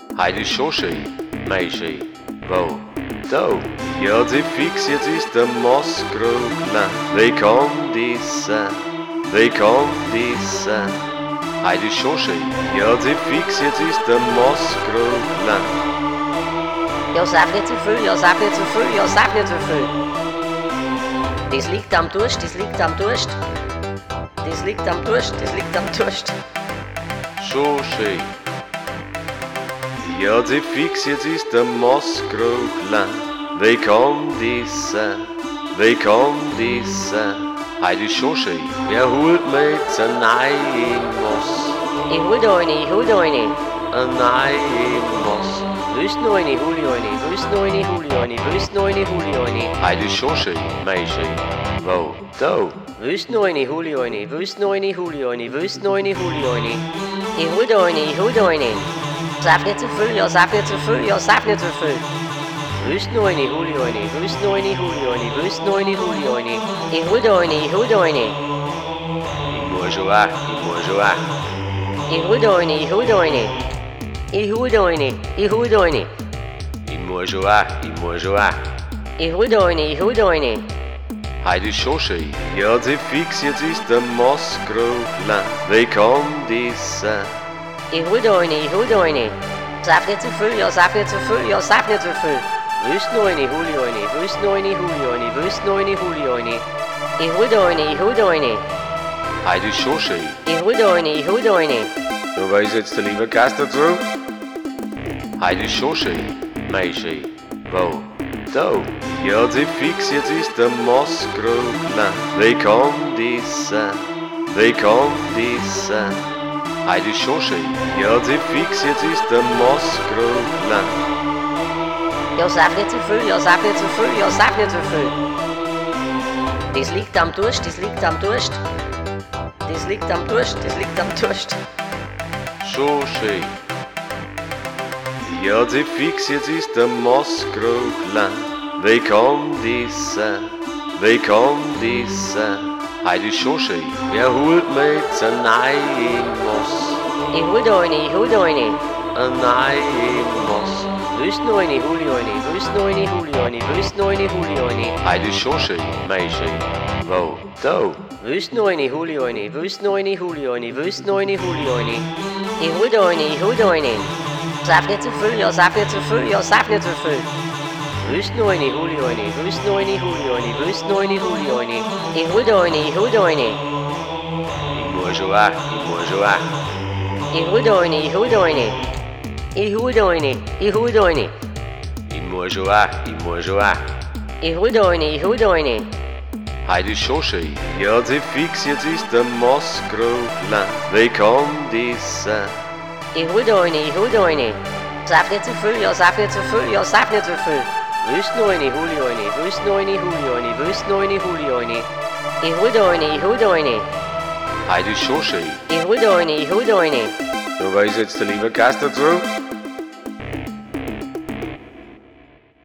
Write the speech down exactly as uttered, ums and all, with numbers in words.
Heute ist schon schön, Meischi. Wo? Da. Ja, sie fix, jetzt ist der Moskroglin. Wie kann das sein? Wie kann das sein? Heute ist schon schön. Ja, sie fix, jetzt ist der Moskroglin. Ja, sag nicht zu viel, ja, sag nicht zu viel, ja, sag nicht zu viel. Das liegt am Durst, das liegt am Durst. Das liegt am Durst, das liegt am Durst. Schon schön. Ja, sie fix, jetzt ist der Moskroglin. Wie kann das sein? Wie kann das sein? Heute ist schon schön. Wer holt mir jetzt ein neuen Moss? Ich hol da eine, ich hol da eine. Ein neuen Moss. Willst du noch eine, hol ich eine. Willst du noch eine, hol ich eine. Willst du noch eine, hol ich eine. Heute ist schon schön, Meischi. Wo? Da. Willst du noch eine, hol ich eine. Willst du noch eine, hol ich eine. Willst du noch eine, hol ich eine. Ich hol da eine, ich hol da eine. Sag nicht zu viel, ja, sag nicht zu viel, ja, sag nicht zu viel. Willst du noch eine, hol ich eine. Willst du noch eine, hol ich eine. Willst du noch eine, hol ich eine. Ich hol da eine, ich hol da eine. Ich muss schon weg, ich muss schon weg. Ich hol da eine, ich hol da eine. Ich hol da eine, ich hol da eine. Ich muss schon weg, ich muss schon weg. Ich hol da eine, ich hol da eine. Heute ist schon schön. Ja, sie fix, jetzt ist der Moskroglin. Wie kann das sein? Ich hol da eine, ich hol da eine. Sag nicht zu viel, ja, sag nicht zu viel, ja, sag nicht zu viel. Willst du noch eine, hol ich eine. Willst du noch eine, hol ich eine. Willst du noch eine, hol ich eine. Ich hol da eine, ich hol da eine. Heute ist schon schön. Ich hol da eine, ich hol da eine. Du weißt jetzt der liebe Gast dazu? Heute ist schon schön, Meischi. Wo? Da. Ja, sie fix, jetzt ist der Moskroglin. Wie kann das sein? Wie kann das sein? Heute ist schon schön. Ja, sie fix, jetzt ist der Moskroglin. Ja, sag nicht zu viel, ja, sag nicht zu viel, ja, sag nicht zu viel. Das liegt am Durst, das liegt am Durst. Das liegt am Durst, das liegt am Durst. Schon schön. Ja, sie fix, jetzt ist der Moskroglin. Wie kann das sein? Wie kann das sein? Heute ist schon schön. Wer holt mir jetzt ein neuen Moss? Ich hol da eine, ich hol da eine. Ein neuen Moss. Willst du noch eine, hol ich eine. Willst du noch eine, hol ich eine. Willst du noch eine, hol ich eine. Heute ist schon schön, Meischi. Wo? Da. Willst du noch eine, hol ich eine. Willst du noch eine, hol ich eine. Willst du noch eine, hol ich eine. Ich hol da eine, ich hol da eine. Sag nicht zu viel, ja, sag nicht zu viel, ja, sag nicht zu viel. Willst du noch eine, hol ich eine. Willst du noch eine, hol ich eine. Willst du noch eine, hol ich eine. Ich hol da eine, ich hol da eine. Ich muss schon weg, ich muss schon weg. Ich hol da eine, ich hol da eine. Ich hol da eine, ich hol da eine. Ich muss schon weg, ich muss schon weg. Ich hol da eine, ich hol da eine. Heute ist schon schön. Ja, sie fix, jetzt ist der Moskroglin. Wie kann das sein? Ich hol da eine, ich hol da eine. Sag nicht zu viel, ja, sag nicht zu viel, ja, sag nicht zu viel. Willst du noch eine, hol ich eine. Willst du noch eine, hol ich eine. Willst du noch eine, hol ich eine. Ich hol da eine, ich hol da eine. Heute ist schon schön. Ich hol da eine, ich hol da eine. Du weißt jetzt der liebe Gast dazu?